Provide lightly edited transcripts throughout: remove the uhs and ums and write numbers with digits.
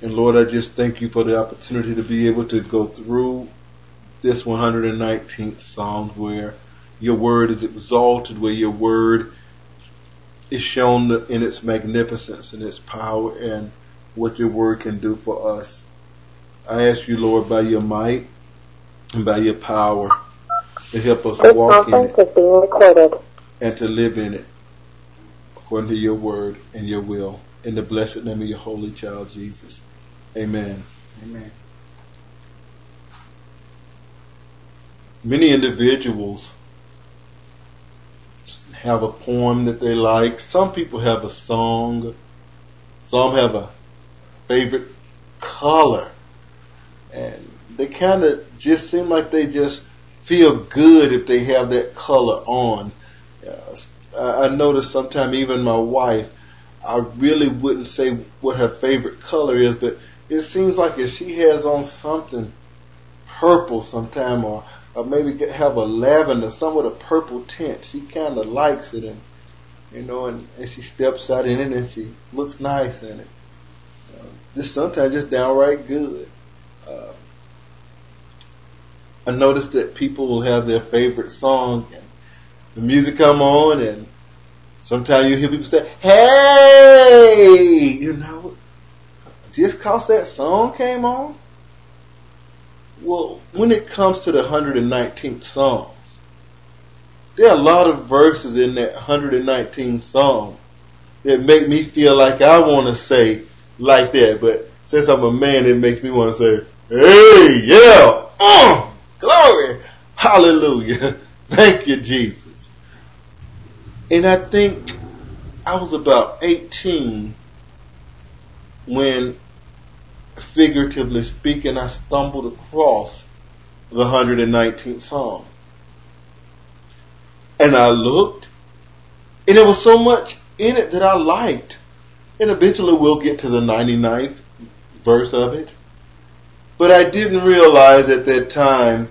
And Lord, I just thank you for the opportunity to be able to go through this 119th Psalm where your word is exalted, where your word is shown in its magnificence and its power and what your word can do for us. I ask you, Lord, by your might and by your power to help us walk in it and to live in it according to your word and your will. In the blessed name of your holy child, Jesus. Amen. Amen. Many individuals have a poem that they like. Some people have a song. Some have a favorite color. And they kind of just seem like they just feel good if they have that color on. I notice sometimes even my wife, I really wouldn't say what her favorite color is, but it seems like if she has on something purple sometime or maybe have a lavender, some with a purple tint, she kind of likes it, and and she steps out in it and she looks nice in it. Just sometimes just downright good. I noticed that people will have their favorite song and the music come on and sometimes you hear people say, hey, just cause that song came on. Well, when it comes to the 119th Psalm, there are a lot of verses in that 119th Psalm that make me feel like I want to say like that. But since I'm a man, it makes me want to say, hey, yeah, glory, hallelujah, thank you, Jesus. And I think I was about 18 when, figuratively speaking, I stumbled across the 119th Psalm. And I looked, and there was so much in it that I liked. And eventually we'll get to the 99th verse of it. But I didn't realize at that time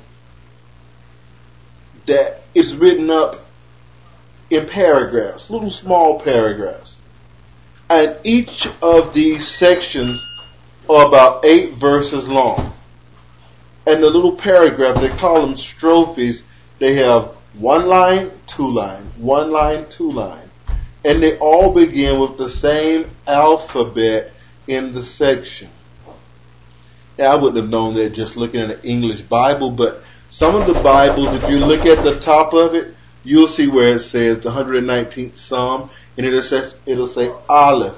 that it's written up in paragraphs, little small paragraphs. And each of these sections are about 8 verses long. And the little paragraph, they call them strophes, they have 1 line, 2 line, 1 line, 2 line. And they all begin with the same alphabet in the section. Now, I wouldn't have known that just looking at an English Bible, but some of the Bibles, if you look at the top of it, you'll see where it says the 119th Psalm, and it'll say Aleph.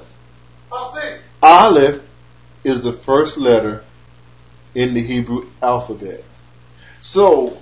Aleph is the first letter in the Hebrew alphabet. So,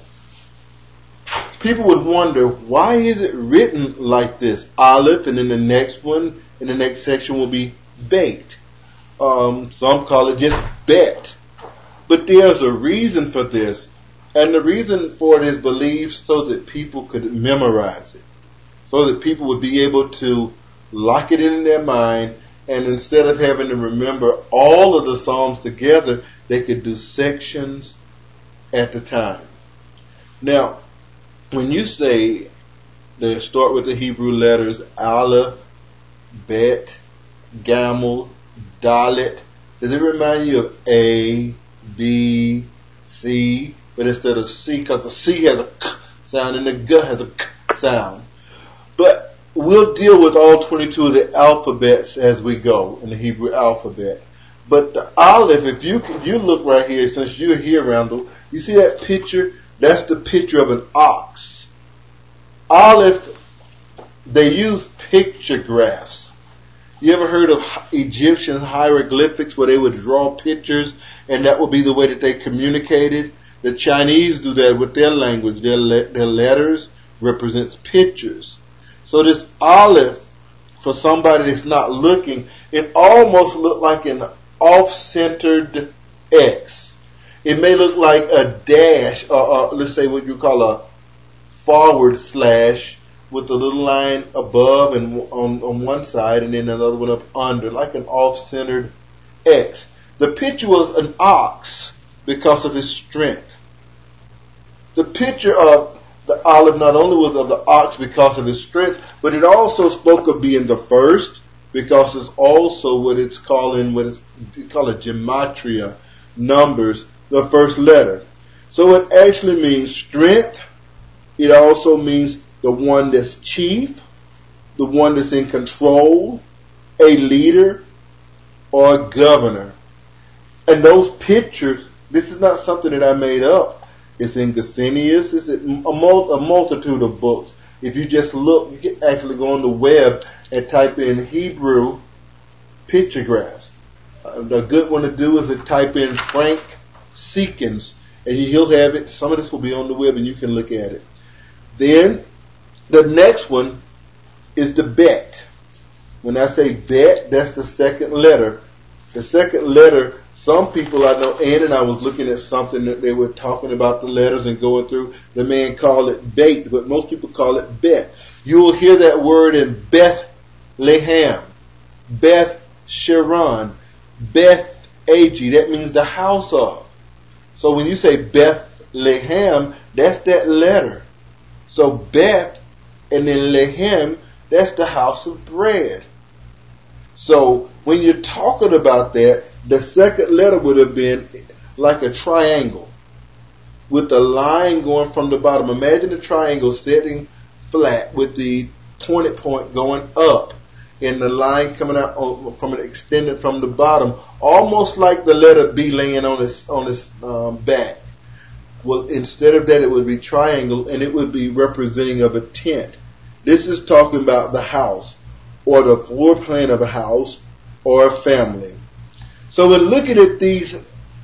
people would wonder, why is it written like this? Aleph, and then the next one, in the next section will be Beit. Some call it just Bet. But there's a reason for this. And the reason for it is believed so that people could memorize it. So that people would be able to lock it in their mind, and instead of having to remember all of the Psalms together, they could do sections at the time. Now, when you say they start with the Hebrew letters Aleph, Bet, Gamel, Dalet, does it remind you of A, B, C? But instead of C, because the C has a K sound and the G has a K sound. But we'll deal with all 22 of the alphabets as we go in the Hebrew alphabet. But the Aleph, if you look right here, since you're here, Randall, you see that picture? That's the picture of an ox. Aleph, they use pictographs. You ever heard of Egyptian hieroglyphics where they would draw pictures and that would be the way that they communicated? The Chinese do that with their language. Their letters represents pictures. So this Aleph, for somebody that's not looking, it almost looked like an off-centered X. It may look like a dash, or let's say what you call a forward slash with a little line above and on one side and then another one up under, like an off-centered X. The picture was an ox because of his strength. The picture of the Aleph not only was of the ox because of his strength, but it also spoke of being the first, because it's also what it's calling, what you call it gematria, numbers, the first letter. So it actually means strength. It also means the one that's chief, the one that's in control, a leader, or a governor. And those pictures, this is not something that I made up. It's in Gesenius. It's a multitude of books. If you just look, you can actually go on the web and type in Hebrew pictographs. A good one to do is to type in Frank Seekins, and he'll have it. Some of this will be on the web, and you can look at it. Then the next one is the bet. When I say bet, that's the second letter. The second letter, some people I know, Ann and I was looking at something that they were talking about the letters and going through. The man called it bait, but most people call it bet. You will hear that word in Bethlehem, Beth Sharon, Beth Ag. That means the house of. So when you say Bethlehem, that's that letter. So Beth and then Lehem, that's the house of bread. So when you're talking about that, the second letter would have been like a triangle with the line going from the bottom. Imagine a triangle sitting flat with the pointed point going up and the line coming out from it extended from the bottom, almost like the letter B laying on its back. Well, instead of that, it would be triangle, and it would be representing of a tent. This is talking about the house, or the floor plan of a house, or a family. So we're looking at these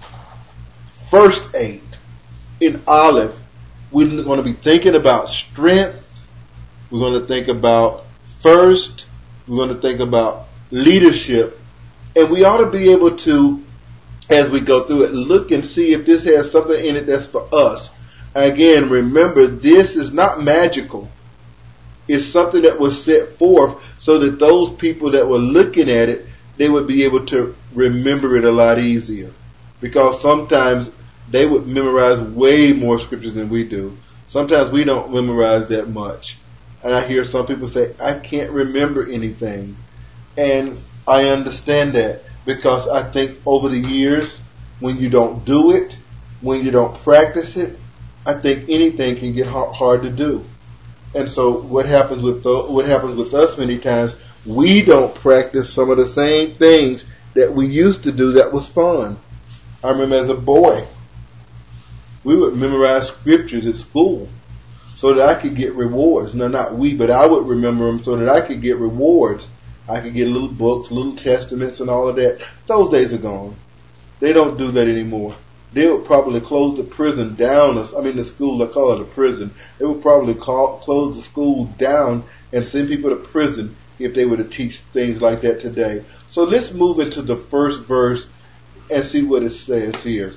first 8 in Aleph. We're going to be thinking about strength. We're going to think about first. We're going to think about leadership. And we ought to be able to, as we go through it, look and see if this has something in it that's for us. Again, remember, this is not magical. It's something that was set forth so that those people that were looking at it, they would be able to remember it a lot easier. Because sometimes they would memorize way more scriptures than we do. Sometimes we don't memorize that much. And I hear some people say, I can't remember anything. And I understand that, because I think over the years, when you don't do it, when you don't practice it, I think anything can get hard to do. And so what happens with us many times, we don't practice some of the same things that we used to do that was fun. I remember as a boy, we would memorize scriptures at school so that I could get rewards. No, not we, but I would remember them so that I could get rewards. I could get little books, little testaments and all of that. Those days are gone. They don't do that anymore. They would probably close the prison down. The school, I call it a prison. They would probably close the school down and send people to prison if they were to teach things like that today. So let's move into the first verse and see what it says here.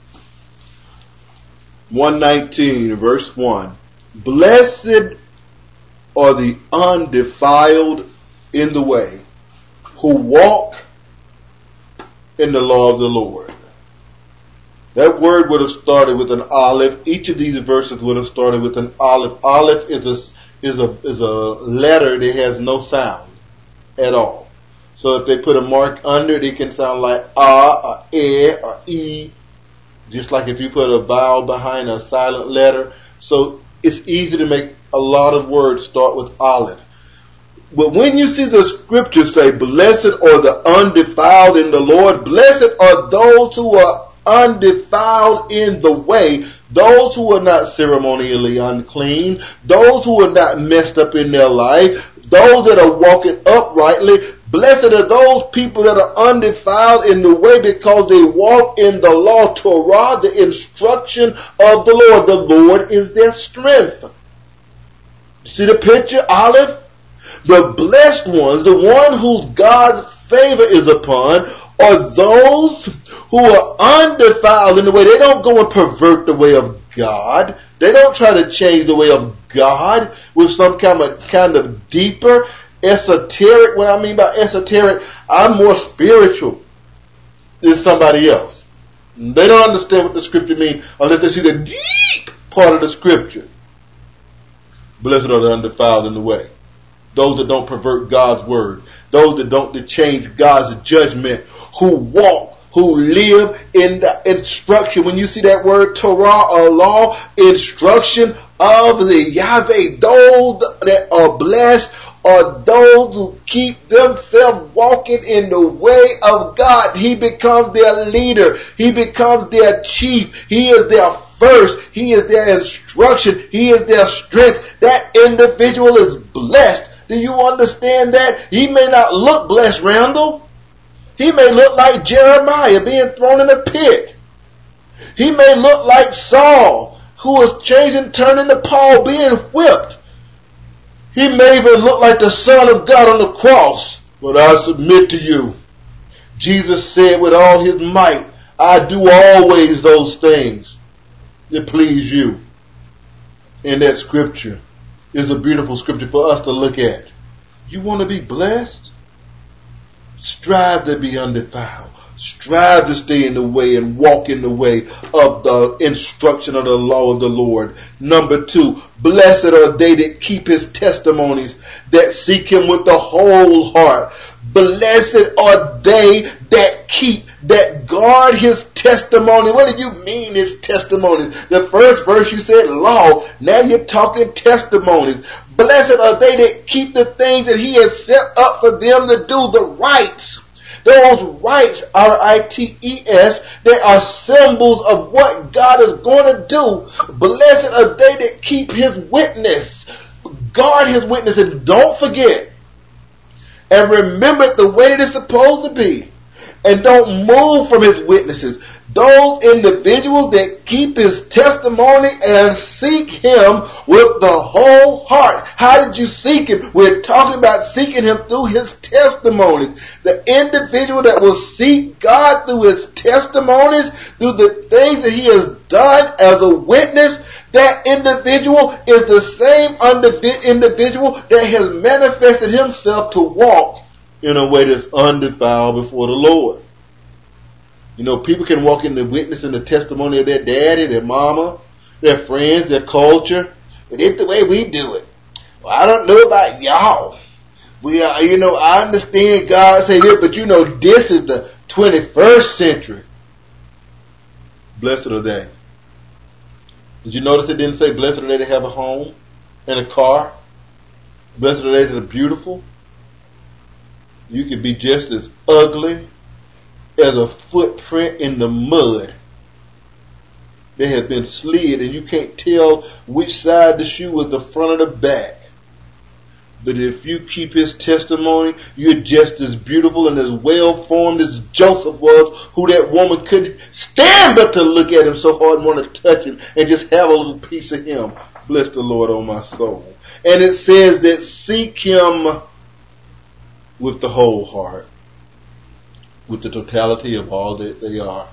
119, verse 1. Blessed are the undefiled in the way, who walk in the law of the Lord. That word would have started with an aleph. Each of these verses would have started with an aleph. Aleph is a letter that has no sound at all. So if they put a mark under it, it can sound like a, or e, or e, just like if you put a vowel behind a silent letter. So it's easy to make a lot of words start with aleph. But when you see the scriptures say, blessed are the undefiled in the Lord, blessed are those who are undefiled in the way, those who are not ceremonially unclean, those who are not messed up in their life, those that are walking uprightly. Blessed are those people that are undefiled in the way, because they walk in the law, Torah, the instruction of the Lord. The Lord is their strength. See the picture, Aleph? The blessed ones, the one whose God's favor is upon, are those who are undefiled in the way. They don't go and pervert the way of God. They don't try to change the way of God with some kind of deeper, esoteric. What I mean by esoteric, I'm more spiritual than somebody else. They don't understand what the scripture means unless they see the deep part of the scripture. Blessed are the undefiled in the way. Those that don't pervert God's word. those that don't change God's judgment, who walk, who live in the instruction. When you see that word Torah or law, instruction of the Yahweh, those that are blessed are those who keep themselves walking in the way of God. He becomes their leader. He becomes their chief. He is their first. He is their instruction. He is their strength. That individual is blessed. Do you understand that? He may not look blessed, Randall. He may look like Jeremiah being thrown in a pit. He may look like Saul, who was changing, turning to Paul, being whipped. He may even look like the Son of God on the cross. But I submit to you, Jesus said with all his might, I do always those things that please you. And that scripture is a beautiful scripture for us to look at. You want to be blessed? Strive to be undefiled. Strive to stay in the way and walk in the way of the instruction of the law of the Lord. Number 2, blessed are they that keep his testimonies, that seek him with the whole heart. Blessed are they that keep, that guard his testimony. What do you mean his testimonies? The first verse you said law. Now you're talking testimonies. Blessed are they that keep the things that he has set up for them to do, the rights. Those rights, R-I-T-E-S, they are symbols of what God is going to do. Blessed are they that keep his witness. Guard his witness and don't forget. And remember it the way that it's supposed to be. And don't move from his witnesses. Those individuals that keep his testimony and seek him with the whole heart. How did you seek him? We're talking about seeking him through his testimonies. The individual that will seek God through his testimonies, through the things that he has done as a witness, that individual is the same individual that has manifested himself to walk in a way that's undefiled before the Lord. You know, people can walk in the witness and the testimony of their daddy, their mama, their friends, their culture, but it's the way we do it. Well, I don't know about y'all. We are, I understand God say this, but this is the 21st century. Blessed are they. Did you notice it didn't say blessed are they that have a home and a car? Blessed are they that are beautiful. You can be just as ugly as a footprint in the mud that has been slid and you can't tell which side the shoe was the front or the back. But if you keep his testimony, you're just as beautiful and as well formed as Joseph was, who that woman couldn't stand but to look at him so hard and want to touch him and just have a little piece of him. Bless the Lord, oh my soul. And it says that seek him with the whole heart, with the totality of all that they are.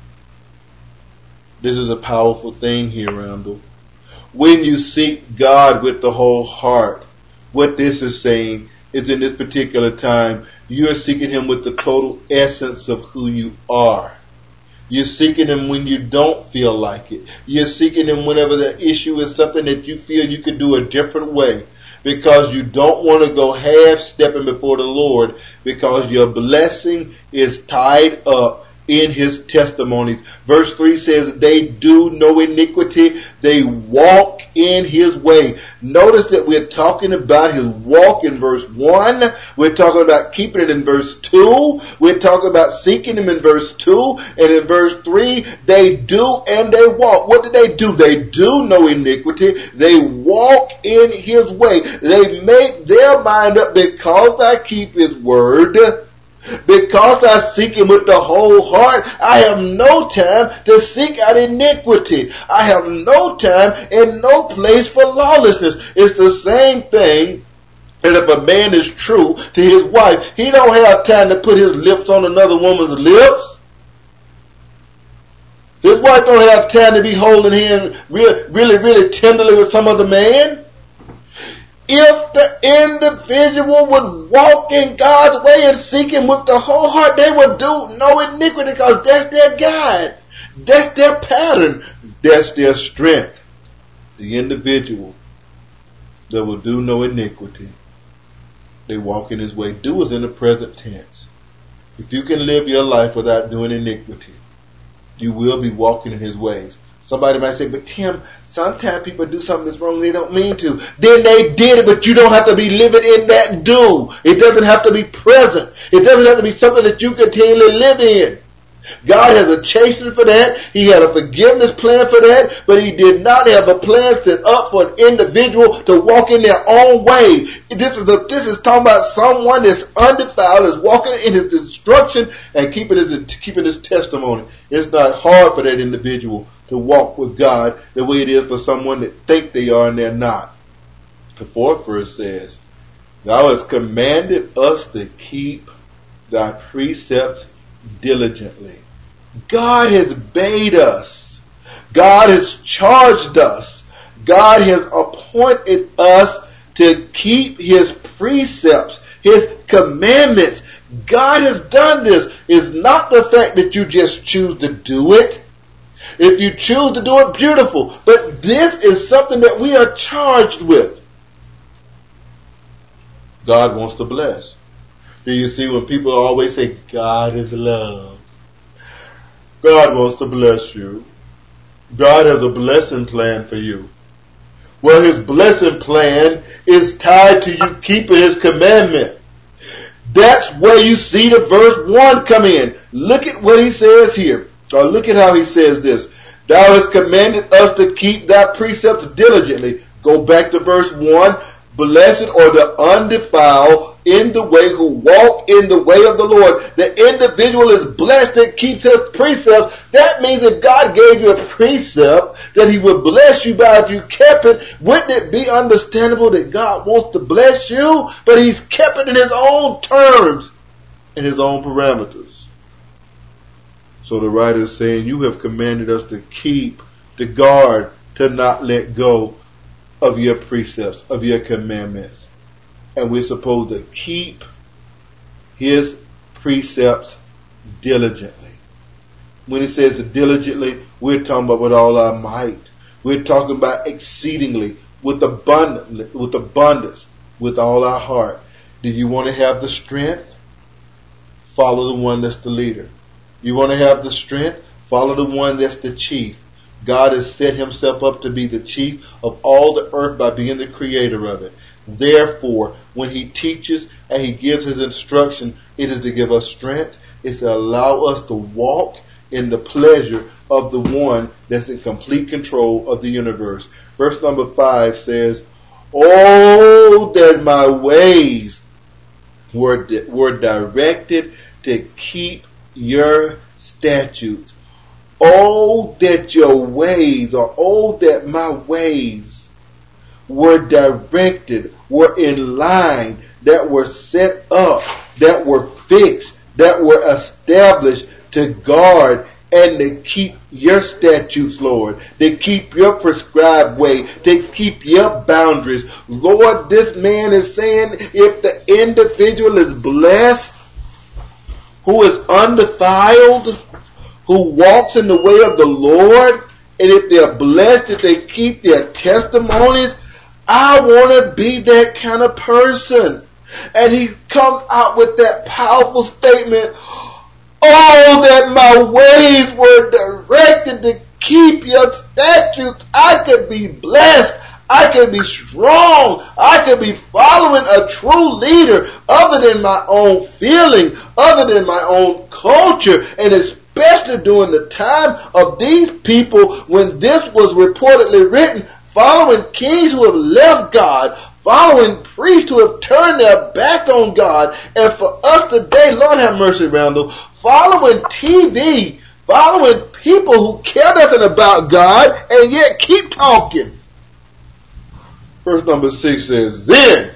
This is a powerful thing here, Randall. When you seek God with the whole heart, what this is saying is in this particular time, you're seeking him with the total essence of who you are. You're seeking him when you don't feel like it. You're seeking him whenever the issue is something that you feel you could do a different way, because you don't want to go half-stepping before the Lord, because your blessing is tied up in his testimonies. Verse 3 says, they do no iniquity, they walk in his way. Notice that we're talking about his walk in verse 1. We're talking about keeping it in verse 2. We're talking about seeking him in verse 2. And in verse 3, they do and they walk. What do? They do no iniquity. They walk in his way. They make their mind up, because I keep his word, because I seek him with the whole heart, I have no time to seek out iniquity. I have no time and no place for lawlessness. It's the same thing that if a man is true to his wife, he don't have time to put his lips on another woman's lips. His wife don't have time to be holding him really tenderly with some other man. If the individual would walk in God's way and seek him with the whole heart, they would do no iniquity, because that's their guide. That's their pattern. That's their strength. The individual that will do no iniquity. They walk in his way. Do is in the present tense. If you can live your life without doing iniquity, you will be walking in his ways. Somebody might say, but Tim, sometimes people do something that's wrong they don't mean to. Then they did it, but you don't have to be living in that do. It doesn't have to be present. It doesn't have to be something that you continually live in. God has a chastening for that. He had a forgiveness plan for that, but he did not have a plan set up for an individual to walk in their own way. This is talking about someone that's undefiled, is walking in his instruction and keeping his testimony. It's not hard for that individual to walk with God the way it is for someone that think they are and they're not. The 4th verse says, Thou hast commanded us to keep thy precepts diligently. God has bade us. God has charged us. God has appointed us to keep his precepts, his commandments. God has done this. It's not the fact that you just choose to do it. If you choose to do it, beautiful. But this is something that we are charged with. God wants to bless. Do you see when people always say, God is love? God wants to bless you. God has a blessing plan for you. Well, his blessing plan is tied to you keeping his commandment. That's where you see the verse 1 come in. Look at what he says here. Or look at how he says this. Thou hast commanded us to keep thy precepts diligently. Go back to verse 1. Blessed are the undefiled in the way who walk in the way of the Lord. The individual is blessed that keeps his precepts. That means if God gave you a precept that he would bless you by if you kept it, wouldn't it be understandable that God wants to bless you? But he's kept it in his own terms, in his own parameters. So the writer is saying, you have commanded us to keep, to guard, to not let go of your precepts, of your commandments. And we're supposed to keep his precepts diligently. When it says diligently, we're talking about with all our might. We're talking about exceedingly, with abundance, with all our heart. Do you want to have the strength? Follow the one that's the leader. You want to have the strength? Follow the one that's the chief. God has set himself up to be the chief of all the earth by being the creator of it. Therefore, when he teaches and he gives his instruction, it is to give us strength. It's to allow us to walk in the pleasure of the one that's in complete control of the universe. Verse number 5 says, Oh, that my ways were directed to keep your statutes. Oh, that your ways, or oh, that my ways were directed, were in line, that were set up, that were fixed, that were established to guard and to keep your statutes, Lord, to keep your prescribed way, to keep your boundaries. Lord, this man is saying if the individual is blessed, who is undefiled, who walks in the way of the Lord, and if they're blessed, if they keep their testimonies, I want to be that kind of person. And he comes out with that powerful statement, oh, that my ways were directed to keep your statutes. I could be blessed. I could be strong. I could be following a true leader other than my own feeling, other than my own culture, and especially during the time of these people when this was reportedly written, following kings who have left God, following priests who have turned their back on God, and for us today, Lord have mercy, Randall, following TV, following people who care nothing about God and yet keep talking. Verse number 6 says, Then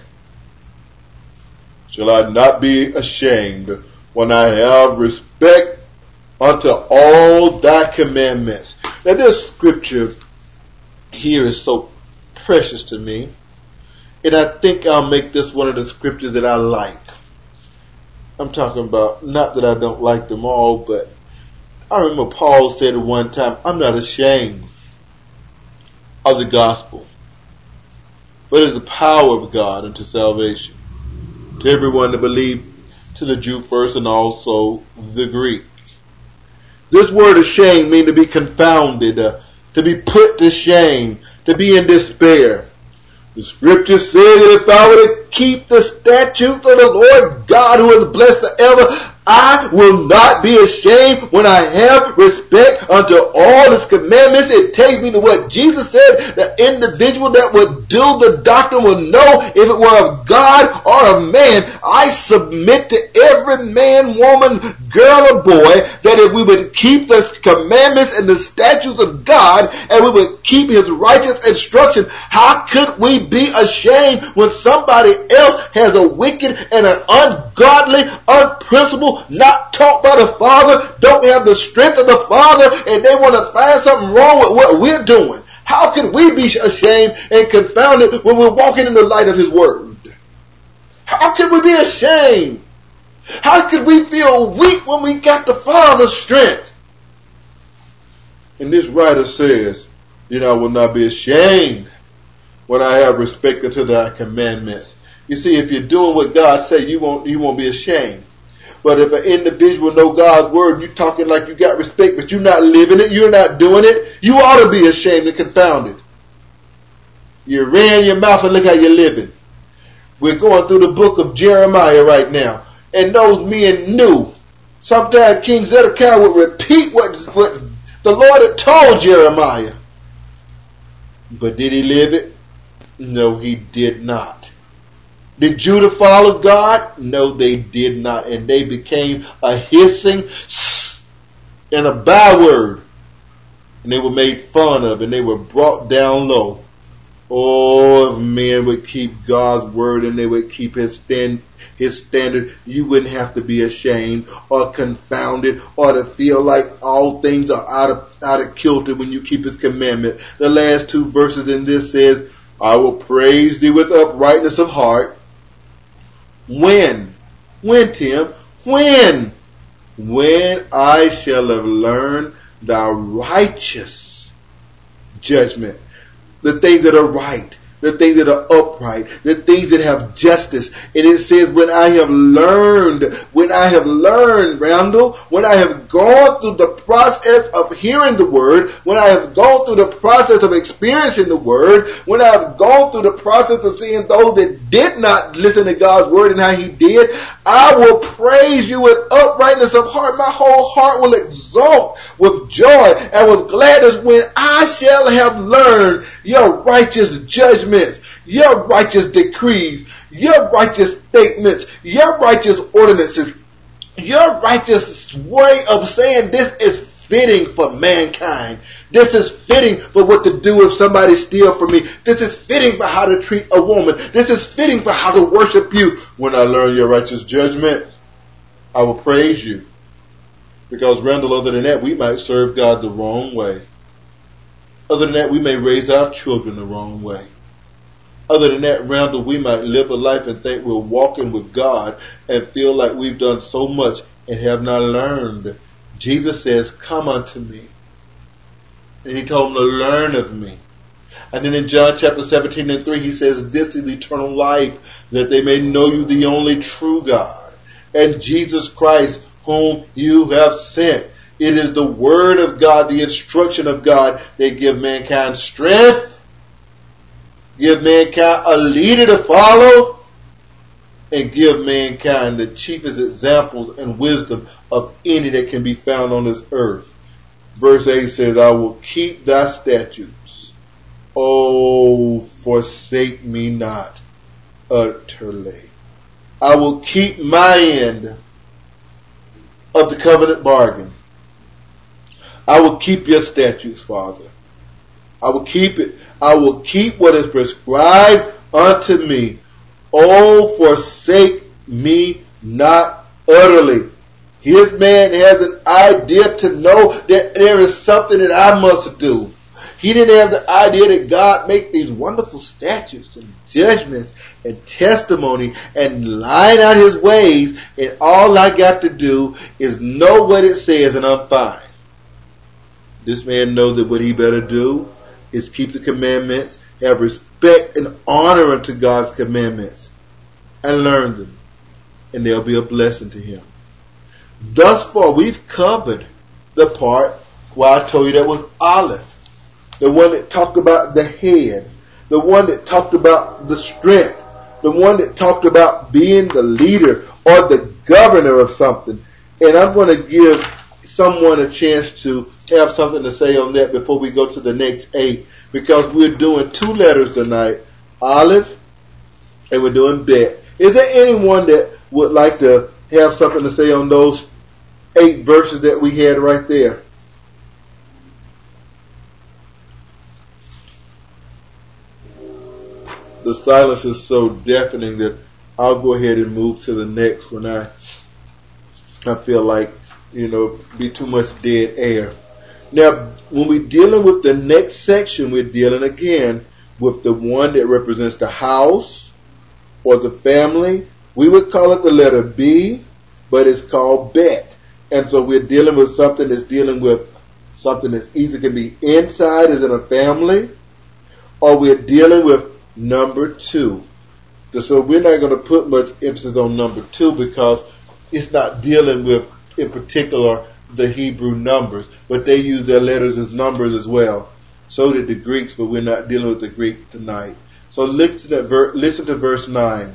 shall I not be ashamed when I have respect unto all thy commandments. Now this scripture here is so precious to me, and I think I'll make this one of the scriptures that I like. I'm talking about, not that I don't like them all, but I remember Paul said at one time, I'm not ashamed of the gospel, but it is the power of God unto salvation to everyone that believed, to the Jew first and also the Greek. This word ashamed means to be confounded, to be put to shame, to be in despair. The scripture says that if I were to keep the statutes of the Lord God who is blessed forever, I will not be ashamed when I have respect unto all his commandments. It takes me to what Jesus said. The individual that would do the doctrine will know if it were of God or of man. I submit to every man, woman, girl, or boy that if we would keep the commandments and the statutes of God and we would keep his righteous instruction, how could we be ashamed when somebody else has a wicked and an ungodly, unprincipled, not taught by the Father, don't have the strength of the Father, and they want to find something wrong with what we're doing? How can we be ashamed and confounded when we're walking in the light of his word? How can we be ashamed? How could we feel weak when we got the Father's strength? And this writer says, I will not be ashamed when I have respect unto thy commandments. You see, if you're doing what God said, you won't be ashamed. But if an individual know God's word and you're talking like you got respect, but you're not living it, you're not doing it, you ought to be ashamed and confounded. You ran your mouth and look how you're living. We're going through the book of Jeremiah right now. And those men knew. Sometimes King Zedekiah would repeat what the Lord had told Jeremiah. But did he live it? No, he did not. Did Judah follow God? No, they did not. And they became a hissing and a byword. And they were made fun of and they were brought down low. Oh, if men would keep God's word and they would keep his standard, you wouldn't have to be ashamed or confounded or to feel like all things are out of kilter when you keep his commandment. The last two verses in this says, I will praise thee with uprightness of heart. When, Tim? When I shall have learned thy righteous judgment, the things that are right, the things that are upright, the things that have justice. And it says, when I have learned, Randall, when I have gone through the process of hearing the word, when I have gone through the process of experiencing the word, when I have gone through the process of seeing those that did not listen to God's word and how he did, I will praise you with uprightness of heart. My whole heart will exult with joy and with gladness when I shall have learned your righteous judgments, your righteous decrees, your righteous statements, your righteous ordinances, your righteous way of saying this is fitting for mankind. This is fitting for what to do if somebody steals from me. This is fitting for how to treat a woman. This is fitting for how to worship you. When I learn your righteous judgment, I will praise you. Because, Randall, other than that, we might serve God the wrong way. Other than that, we may raise our children the wrong way. Other than that, Randall, we might live a life and think we're walking with God and feel like we've done so much and have not learned. Jesus says, come unto me. And he told them to learn of me. And then in John chapter 17:3, he says, this is eternal life, that they may know you, the only true God, and Jesus Christ, whom you have sent. It is the word of God, the instruction of God, that give mankind strength, give mankind a leader to follow, and give mankind the chiefest examples and wisdom of any that can be found on this earth. Verse 8 says, I will keep thy statutes. Oh, forsake me not utterly. I will keep my end of the covenant bargain. I will keep your statutes, Father. I will keep it. I will keep what is prescribed unto me. Oh, forsake me not utterly. His man has an idea to know that there is something that I must do. He didn't have the idea that God make these wonderful statutes and judgments and testimony and line out his ways, and all I got to do is know what it says and I'm fine. This man knows that what he better do is keep the commandments, have respect and honor unto God's commandments, and learn them. and they'll be a blessing to him. Thus far, we've covered the part where I told you that was Aleph, the one that talked about the head, the one that talked about the strength, the one that talked about being the leader or the governor of something. And I'm going to give someone a chance to have something to say on that before we go to the next 8, because we're doing 2 letters tonight, Aleph, and we're doing Bet. Is there anyone that would like to have something to say on those 8 verses that we had right there? The silence is so deafening that I'll go ahead and move to the next when I feel like, be too much dead air. Now, when we're dealing with the next section, we're dealing again with the one that represents the house or the family. We would call it the letter B, but it's called Bet. And so we're dealing with something that's dealing with something that either can be inside as in a family, or we're dealing with number 2. So we're not going to put much emphasis on number 2 because it's not dealing with, in particular, the Hebrew numbers, but they use their letters as numbers as well. So did the Greeks, but we're not dealing with the Greeks tonight. So listen to verse 9.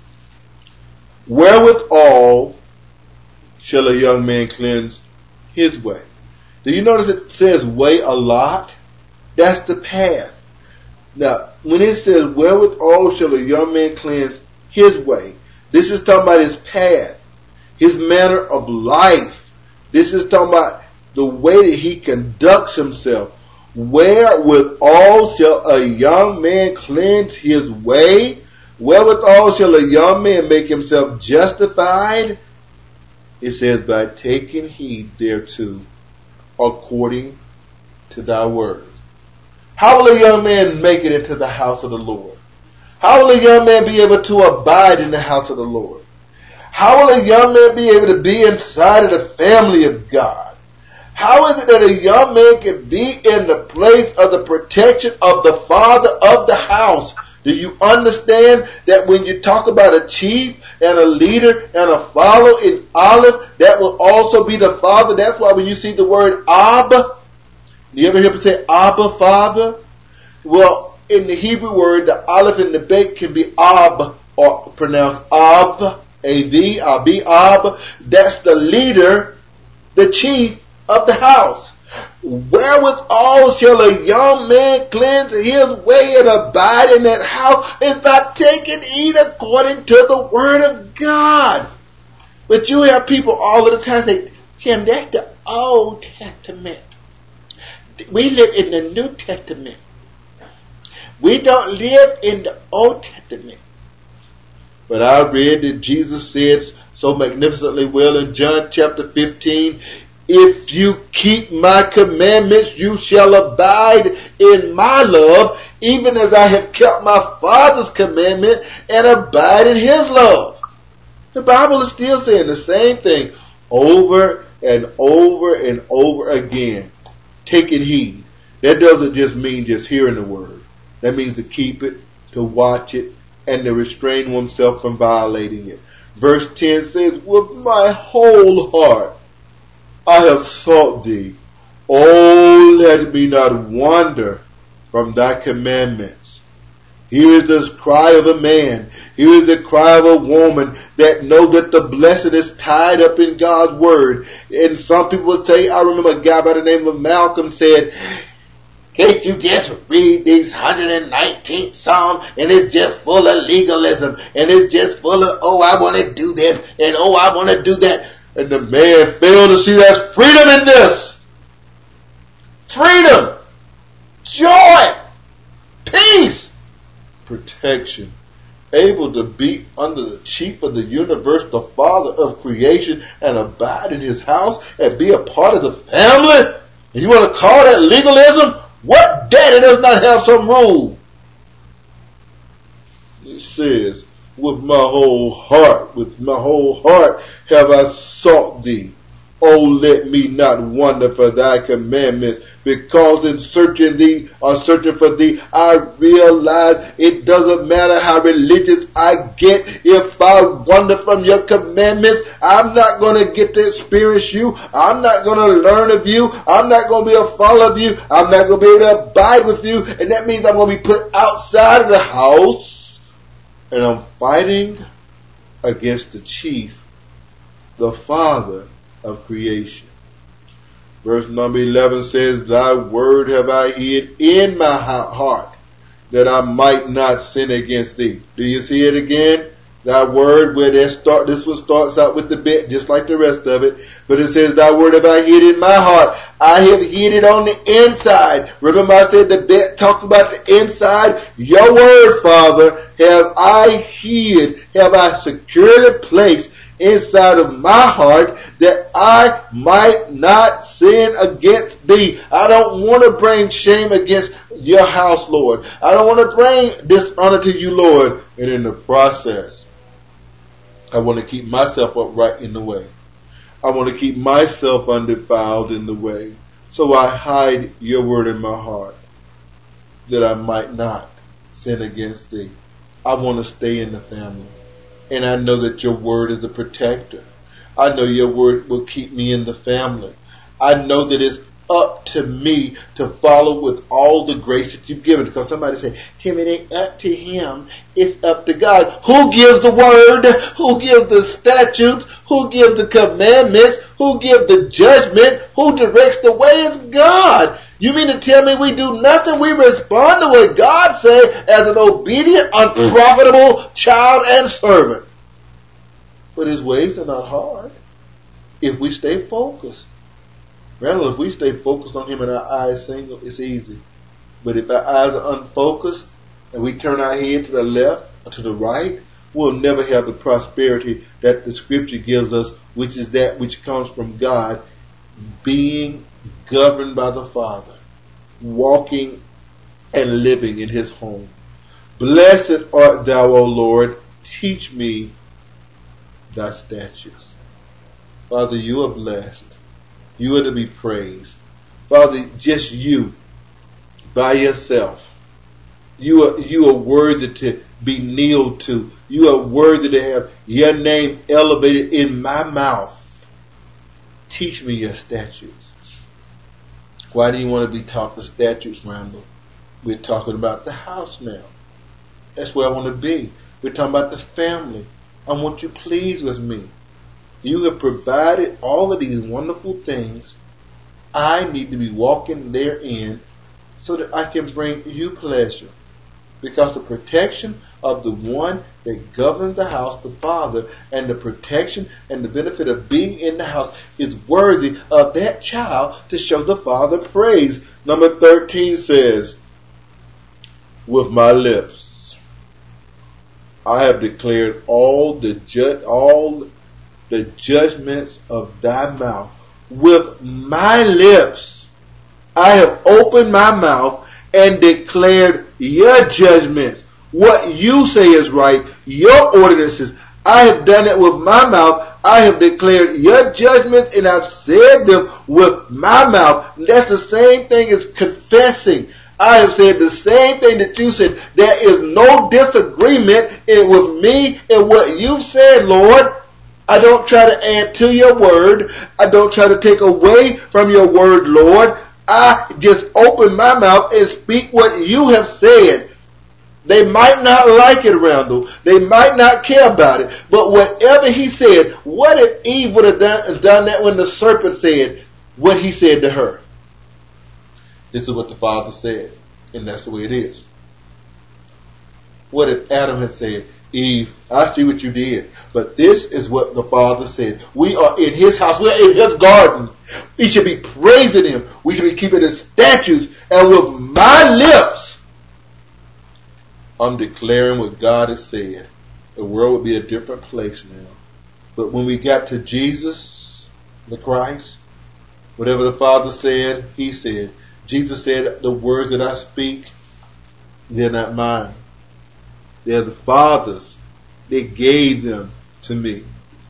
Wherewithal shall a young man cleanse his way? Do you notice it says way a lot? That's the path. Now, when it says wherewithal shall a young man cleanse his way, this is talking about his path, his manner of life. This is talking about the way that he conducts himself. Wherewithal shall a young man cleanse his way? Wherewithal shall a young man make himself justified? It says, by taking heed thereto, according to thy word. How will a young man make it into the house of the Lord? How will a young man be able to abide in the house of the Lord? How will a young man be able to be inside of the family of God? How is it that a young man can be in the place of the protection of the father of the house? Do you understand that when you talk about a chief and a leader and a follower in Aleph, that will also be the father? That's why when you see the word Abba, you ever hear people say Abba, Father? Well, in the Hebrew word, the Aleph and the Bet can be Ab, or pronounced Ab, A-V, Abi, Ab. That's the leader, the chief of the house. Wherewithal shall a young man cleanse his way and abide in that house, is by taking heed according to the word of God. But you have people all of the time say, Tim, that's the Old Testament. We live in the New Testament. We don't live in the Old Testament. But I read that Jesus said so magnificently well in John chapter 15, if you keep my commandments, you shall abide in my love, even as I have kept my Father's commandment and abide in his love. The Bible is still saying the same thing over and over and over again. Taking heed. That doesn't just mean just hearing the word. That means to keep it, to watch it, and to restrain oneself from violating it. Verse 10 says, with my whole heart I have sought thee. Oh, let me not wander from thy commandments. Here is the cry of a man. Here is the cry of a woman that know that the blessing is tied up in God's word. And some people would say, I remember a guy by the name of Malcolm said, can't you just read these 119th Psalm and it's just full of legalism and it's just full of, oh, I want to do this and oh, I want to do that. And the man failed to see there's freedom in this. Freedom, joy, peace, protection. Able to be under the chief of the universe, the father of creation, and abide in his house and be a part of the family? And you want to call that legalism? What daddy does not have some rule? It says, with my whole heart have I sought thee. Oh, let me not wander for thy commandments, because in searching thee or searching for thee, I realize it doesn't matter how religious I get. If I wander from your commandments, I'm not going to get to experience you. I'm not going to learn of you. I'm not going to be a follower of you. I'm not going to be able to abide with you. And that means I'm going to be put outside of the house, and I'm fighting against the chief, the Father of creation. Verse number 11 says, Thy word have I hid in my heart, that I might not sin against thee. Do you see it again? Thy word, where this one starts out with the bit, just like the rest of it. But it says, Thy word have I hid in my heart. I have hid it on the inside. Remember I said the bit talks about the inside. Your word, Father, have I hid, have I securely placed inside of my heart, that I might not sin against thee. I don't want to bring shame against your house, Lord. I don't want to bring dishonor to you, Lord. And in the process, I want to keep myself upright in the way. I want to keep myself undefiled in the way. So I hide your word in my heart, that I might not sin against thee. I want to stay in the family. And I know that your word is a protector. I know your word will keep me in the family. I know that it's up to me to follow with all the grace that you've given. Because somebody said, Tim, it ain't up to him. It's up to God. Who gives the word? Who gives the statutes? Who gives the commandments? Who gives the judgment? Who directs the way? Is God. You mean to tell me we do nothing? We respond to what God said as an obedient, unprofitable child and servant. But his ways are not hard if we stay focused. Randall, if we stay focused on him and our eyes single, it's easy. But if our eyes are unfocused and we turn our head to the left or to the right, we'll never have the prosperity that the scripture gives us, which is that which comes from God, being governed by the Father, walking and living in his home. Blessed art thou, O Lord, teach me thy statutes. Father, you are blessed. You are to be praised. Father, just you by yourself. You are worthy to be kneeled to. You are worthy to have your name elevated in my mouth. Teach me your statutes. Why do you want to be taught the statutes, Randall? We're talking about the house now. That's where I want to be. We're talking about the family. I want you pleased with me. You have provided all of these wonderful things. I need to be walking therein so that I can bring you pleasure. Because the protection of the one that governs the house, the Father, and the protection and the benefit of being in the house is worthy of that child to show the Father praise. Number 13 says, with my lips I have declared all the judgments of thy mouth. With my lips I have opened my mouth and declared your judgments. What you say is right, your ordinances. I have done it with my mouth. I have declared your judgments and I've said them with my mouth. That's the same thing as confessing. I have said the same thing that you said. There is no disagreement with me and what you've said, Lord. I don't try to add to your word. I don't try to take away from your word, Lord. I just open my mouth and speak what you have said. They might not like it, Randall. They might not care about it. But whatever he said, what if Eve would have done that when the serpent said what he said to her? This is what the Father said, and that's the way it is. What if Adam had said, Eve, I see what you did, but this is what the Father said. We are in his house. We are in his garden. We should be praising him. We should be keeping his statutes. And with my lips, I'm declaring what God has said. The world would be a different place now. But when we got to Jesus, the Christ, whatever the Father said, he said. Jesus said, the words that I speak, they're not mine. They're the Father's. They gave them to me.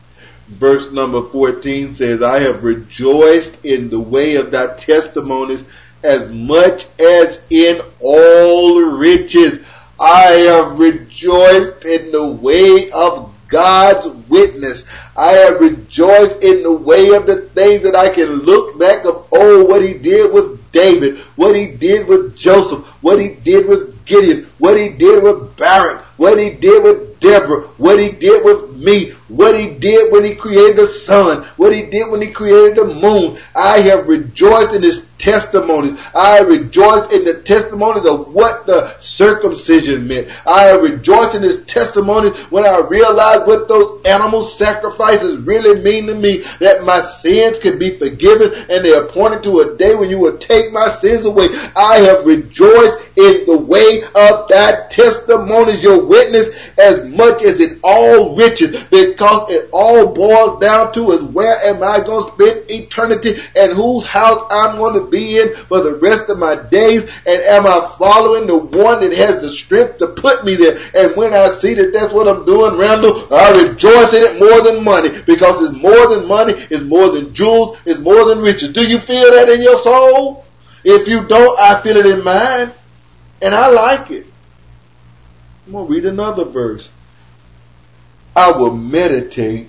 Verse number 14 says, I have rejoiced in the way of thy testimonies as much as in all riches. I have rejoiced in the way of God's witness. I have rejoiced in the way of the things that I can look back of, what he did with David, what he did with Joseph, what he did with Gideon, what he did with Barak, what he did with Deborah, what he did with me, what he did when he created the sun, what he did when he created the moon. I have rejoiced in his testimonies. I have rejoiced in the testimonies of what the circumcision meant. I have rejoiced in his testimonies when I realized what those animal sacrifices really mean to me, that my sins can be forgiven and they are pointing to a day when you will take my sins away. I have rejoiced in the way of thy testimonies, your witness, as much as in all riches, because it all boils down to is where am I going to spend eternity and whose house I'm going to be in for the rest of my days, and am I following the one that has the strength to put me there? And when I see that that's what I'm doing, Randall, I rejoice in it more than money, because it's more than money, it's more than jewels, it's more than riches. Do you feel that in your soul? If you don't, I feel it in mine, and I like it. I'm going to read another verse. I will meditate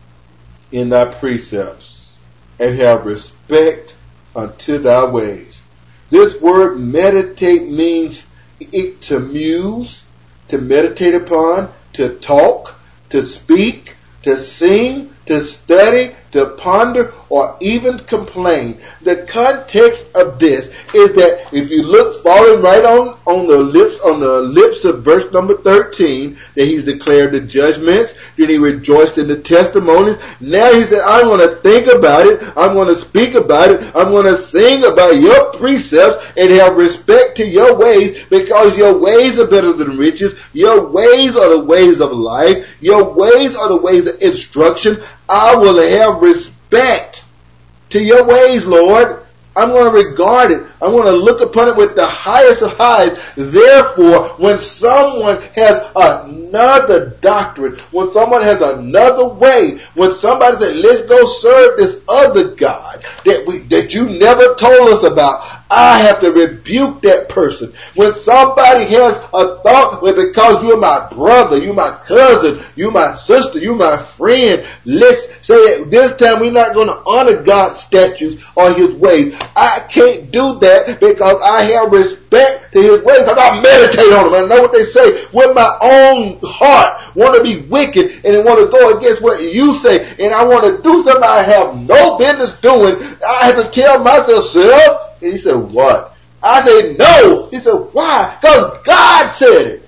in thy precepts and have respect unto thy ways. This word meditate means to muse, to meditate upon, to talk, to speak, to sing, to study, to ponder, or even complain. The context of this is that if you look, following right on the lips of verse number 13, that he's declared the judgments, then he rejoiced in the testimonies. Now he said, I'm going to think about it, I'm going to speak about it, I'm going to sing about your precepts and have respect to your ways, because your ways are better than riches. Your ways are the ways of life. Your ways are the ways of instruction. I will have respect to your ways, Lord. I'm going to regard it. I'm going to look upon it with the highest of highs. Therefore, when someone has another doctrine, when someone has another way, when somebody says, let's go serve this other God that you never told us about, I have to rebuke that person. When somebody has a thought, well, because you're my brother, you're my cousin, you're my sister, you're my friend, let's say at this time we're not going to honor God's statutes or his ways. I can't do that because I have respect to his ways, because I meditate on them. I know what they say. When my own heart want to be wicked and it want to go against what you say, and I want to do something I have no business doing, I have to tell myself, self. And he said, what? I said, no. He said, why? Because God said it.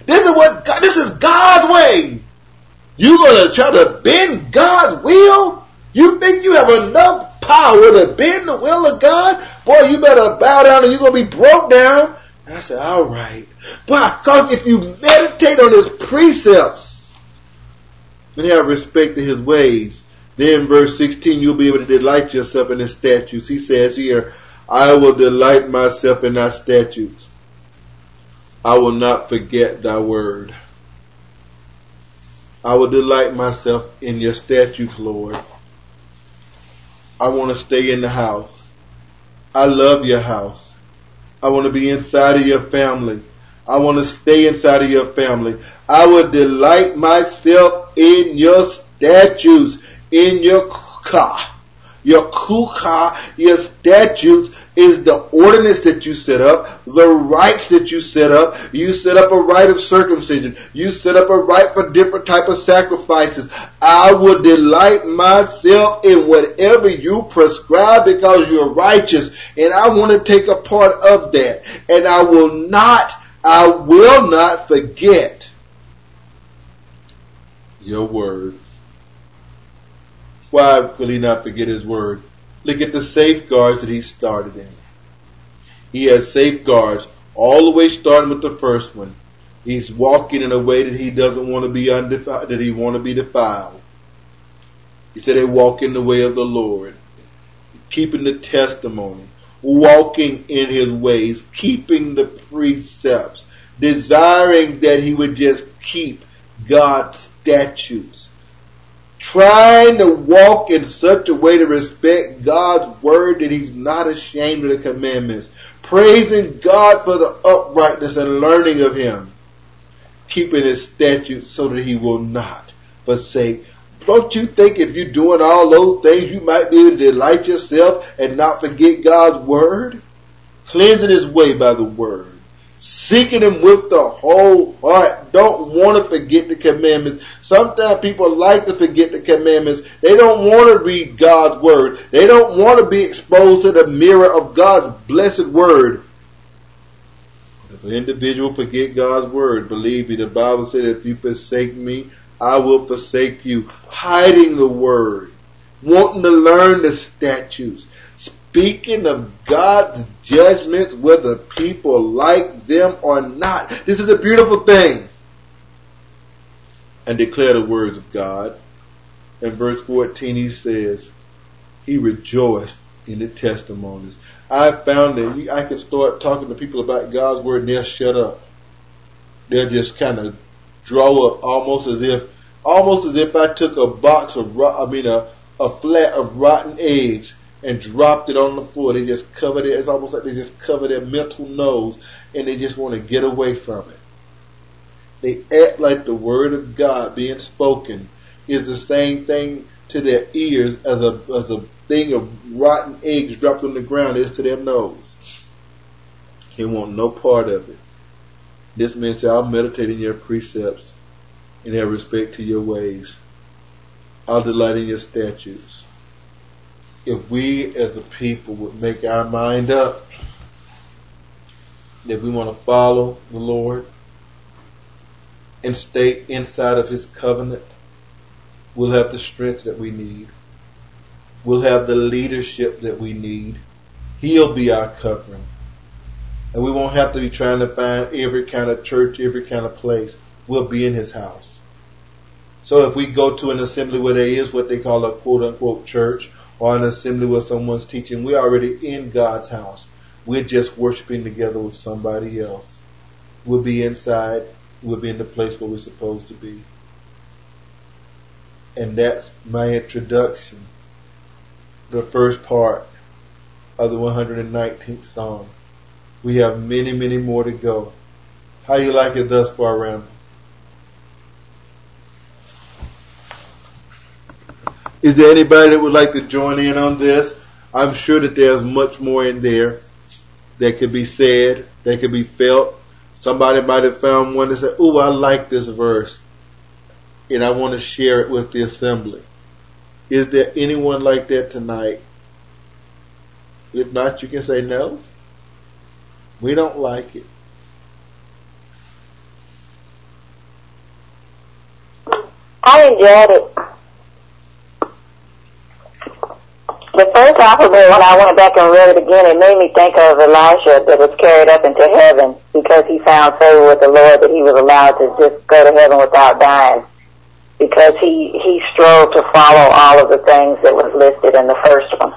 This is God's way. You going to try to bend God's will? You think you have enough power to bend the will of God? Boy, you better bow down and you're going to be broke down. And I said, all right. Why? Because if you meditate on his precepts and have respect to his ways, then verse 16, you'll be able to delight yourself in his statutes. He says here, I will delight myself in thy statutes. I will not forget thy word. I will delight myself in your statutes, Lord. I want to stay in the house. I love your house. I want to be inside of your family. I want to stay inside of your family. I will delight myself in your statutes, in your kukah. Your kukah, your statutes, is the ordinance that you set up, the rites that you set up. You set up a rite of circumcision. You set up a rite for different type of sacrifices. I will delight myself in whatever you prescribe because you're righteous. And I want to take a part of that. And I will not forget your word. Why will he not forget his word? Look at the safeguards that he started in. He has safeguards all the way starting with the first one. He's walking in a way that he doesn't want to be undefiled, that he want to be defiled. He said they walk in the way of the Lord, keeping the testimony, walking in his ways, keeping the precepts, desiring that he would just keep God's statutes, trying to walk in such a way to respect God's word that he's not ashamed of the commandments, praising God for the uprightness and learning of him, keeping his statutes so that he will not forsake. Don't you think if you're doing all those things, you might be able to delight yourself and not forget God's word? Cleansing his way by the word. Seeking him with the whole heart. Don't want to forget the commandments. Sometimes people like to forget the commandments. They don't want to read God's word. They don't want to be exposed to the mirror of God's blessed word. If an individual forget God's word, believe me, the Bible said, if you forsake me, I will forsake you. Hiding the word. Wanting to learn the statutes. Speaking of God's judgments, whether people like them or not. This is a beautiful thing. And declare the words of God. In verse 14 he says, he rejoiced in the testimonies. I found that I can start talking to people about God's word and they'll shut up. They'll just kind of draw up almost as if I took a box of, a flat of rotten eggs and dropped it on the floor. They just covered it. It's almost like they just cover their mental nose and they just want to get away from it. They act like the word of God being spoken is the same thing to their ears as a thing of rotten eggs dropped on the ground is to their nose. They want no part of it. This means I'll meditate in your precepts and have respect to your ways. I'll delight in your statutes. If we as a people would make our mind up that we want to follow the Lord and stay inside of his covenant, we'll have the strength that we need. We'll have the leadership that we need. He'll be our covering. And we won't have to be trying to find every kind of church, every kind of place. We'll be in his house. So if we go to an assembly where there is what they call a quote unquote church, or an assembly where someone's teaching, we're already in God's house. We're just worshiping together with somebody else. We'll be inside. We'll be in the place where we're supposed to be. And that's my introduction. The first part of the 119th Psalm. We have many, many more to go. How do you like it thus far, Randall? Is there anybody that would like to join in on this? I'm sure that there's much more in there that could be said, that could be felt. Somebody might have found one that said, "Ooh, I like this verse, and I want to share it with the assembly." Is there anyone like that tonight? If not, you can say no. We don't like it. I enjoyed it. The first half of it, when I went back and read it again, it made me think of Elijah that was carried up into heaven because he found favor with the Lord, that he was allowed to just go to heaven without dying, because he strove to follow all of the things that was listed in the first one.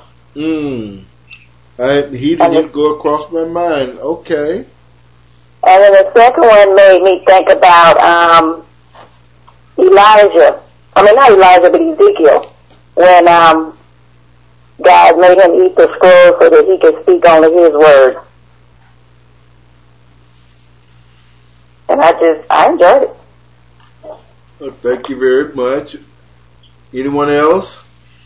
He didn't even go across my mind. Okay. And then the second one made me think about Elijah. I mean, not Elijah, but Ezekiel. When God made him eat the scroll so that he could speak only his word. And I enjoyed it. Well, thank you very much. Anyone else?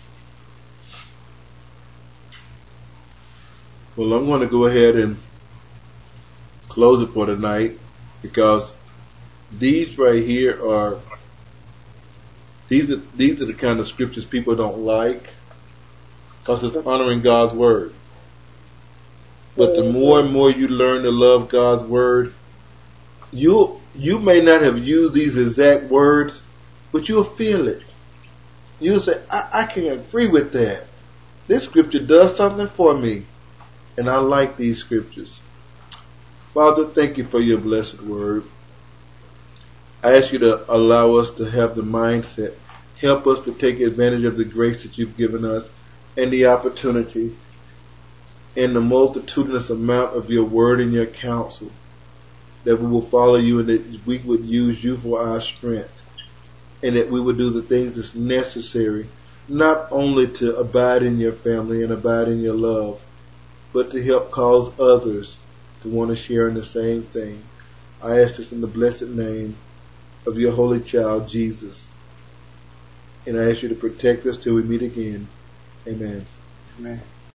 Well, I'm going to go ahead and close it for tonight, because these right here are these are the kind of scriptures people don't like, because it's honoring God's word. But the more and more you learn to love God's word, you may not have used these exact words, but you'll feel it. You'll say, I can agree with that. This scripture does something for me, and I like these scriptures. Father, thank you for your blessed word. I ask you to allow us to have the mindset. Help us to take advantage of the grace that you've given us and the opportunity and the multitudinous amount of your word and your counsel, that we will follow you and that we would use you for our strength. and that we would do the things that's necessary, not only to abide in your family and abide in your love, but to help cause others to want to share in the same thing. I ask this in the blessed name of your holy child, Jesus. And I ask you to protect us till we meet again. Amen. Amen.